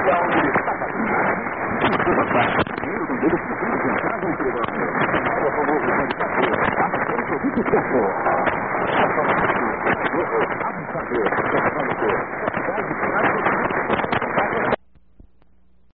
onde ele está fazendo. Isso, rapaz. Dinheiro com deles precisa de entrar em perigoso. É o famoso candidato. A matéria que eu vi que